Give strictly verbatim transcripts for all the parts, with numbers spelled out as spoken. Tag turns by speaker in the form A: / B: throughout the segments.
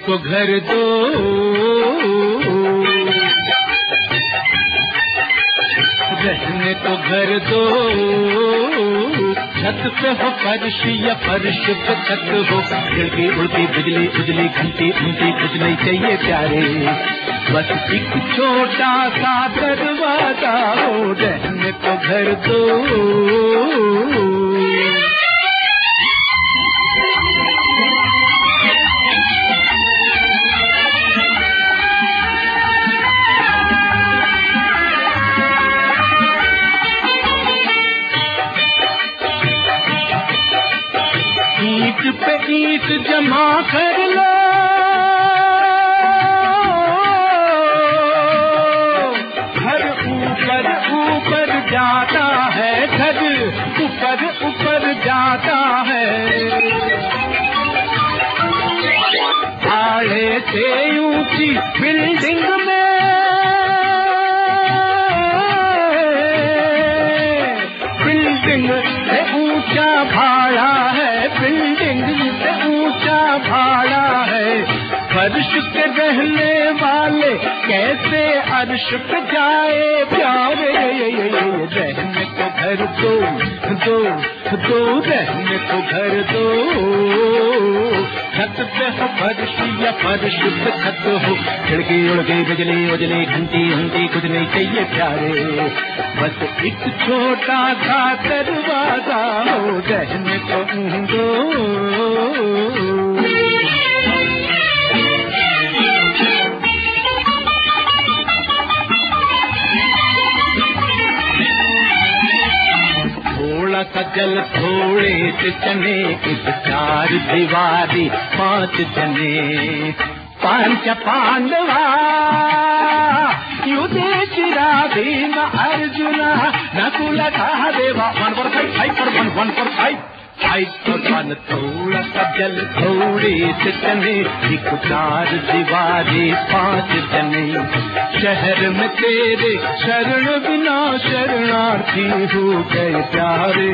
A: को घर दो, रहने को घर दो। छत पे हो फर्श या फर्श पे छत हो, खिड़की उड़ती बिजली उजली घंटी घंटी कुछ नहीं चाहिए प्यारे, बस एक छोटा सा दरवाजा हो, रहने को घर दो। ईंट पे ईंट जमा कर लो, घर ऊपर ऊपर जाता है, घर ऊपर ऊपर जाता है। आड़े से ऊंची बिल्डिंग में, बिल्डिंग से ऊंचा भाड़ा है, बिल्डिंग से ऊंचा भाड़ा है। फर्श पे रहने वाले कैसे अर्श पे जाए प्यारे, रहने को घर दो दो दो, रहने को घर दो। छत पे हो फर्श या फर्श पे छत हो, खिड़की उड़ गई बिजली उजली घंटी घंटी कुछ नहीं चाहिए प्यारे, बस एक छोटा सा दरवाजा हो, रहने को दो। थोड़ा सा जल थोड़े से चने, इस चार दीवारी पांच जने, पांच Pandava Yudhishthira Bhim Arjuna Nakul Sahadeva. One for five, five for one, one for five, five for one. थोड़ा सा जल थोड़े से चने, एक चार दीवारी पांच जने, शहर में तेरे शरण बिना शरणार्थी हो गए प्यारे।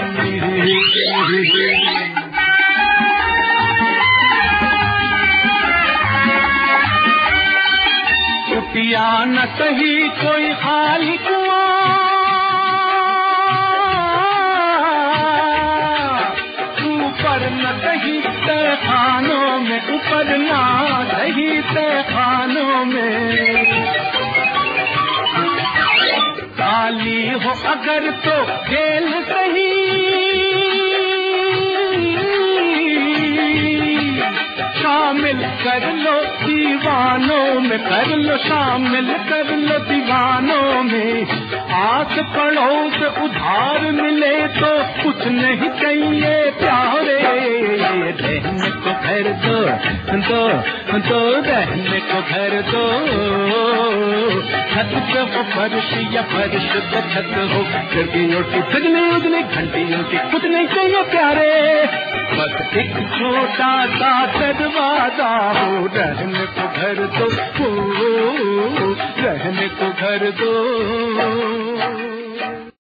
A: पिया न कहीं कोई खाली कुआं, ऊपर न कहीं तहखानों में, ऊपर ना कहीं तहखानों में। काली हो अगर तो खेल सही, शामिल कर लो दीवानों में, कर लो शामिल कर लो दीवानों में। आस पड़ोस उधार मिले तो कुछ नहीं चाहिए प्यारे, रहने को घर दो दो दो, रहने को घर दो। छत पे हो फर्श या फर्श पे छत हो, खिड़की उड़ती बिजली उजली घंटी उड़ती कुछ नहीं चाहिए प्यारे, बस एक छोटा सा दरवाजा हो, रहने को घर दो, रहने को घर दो।